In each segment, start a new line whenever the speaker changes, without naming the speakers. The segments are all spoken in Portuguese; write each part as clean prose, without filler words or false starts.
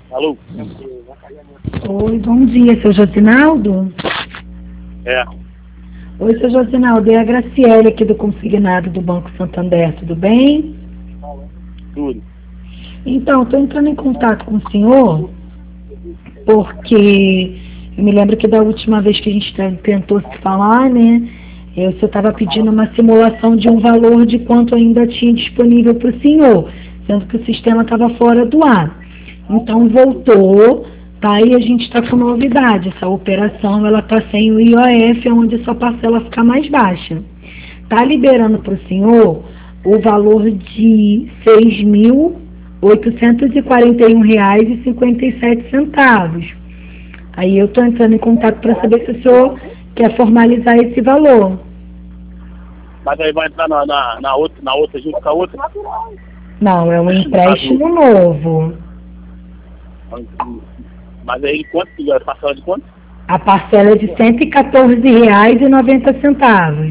Alô?
Oi, bom dia, seu Josinaldo?
É.
Oi, seu Josinaldo, é a Graciele aqui do Consignado do Banco Santander, tudo bem?
Tudo.
Então, estou entrando em contato com o senhor porque eu me lembro que da última vez que a gente tentou se falar, né? O senhor estava pedindo uma simulação de um valor de quanto ainda tinha disponível para o senhor, sendo que o sistema estava fora do ar. Então voltou, tá? E a gente está com novidade. Essa operação ela está sem o IOF, onde a sua parcela fica mais baixa. Está liberando para o senhor o valor de R$ 6.841,57. Aí eu estou entrando em contato para saber se o senhor quer formalizar esse valor.
Mas aí vai entrar na outra junto com a outra?
Não, é um empréstimo novo.
Mas aí quanto? Parcela de quanto?
A parcela é de R$ 114,90.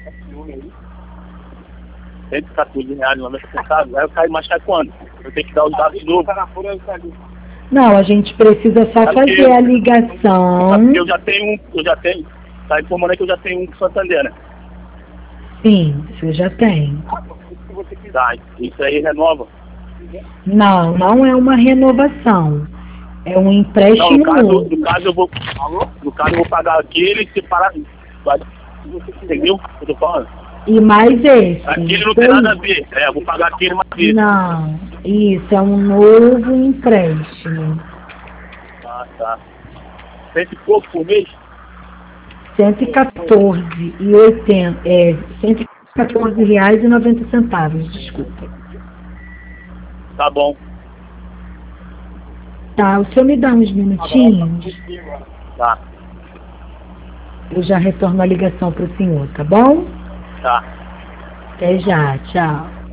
R$114,90. Aí eu caio mais caro quando? Eu tenho que dar os dados de novo.
Não, a gente precisa só fazer a ligação.
Porque eu já tenho. Tá informando aí que eu já tenho um com Santander, né?
Sim, você já tem.
Tá, isso aí renova.
Não, não é uma renovação. É um
Não,
empréstimo novo.
no caso eu vou pagar aquele e separar. Entendeu o que eu tô falando?
E mais esse.
Aquele não tem nada a ver. Eu vou pagar aquele mais esse.
Não, isso é um novo empréstimo.
Ah, tá. 100 e pouco por mês?
114,80, R$ 114,90, desculpa.
Tá bom.
Tá, o senhor me dá uns minutinhos?
Tá.
Eu já retorno a ligação para o senhor, tá bom?
Tá.
Até já, tchau.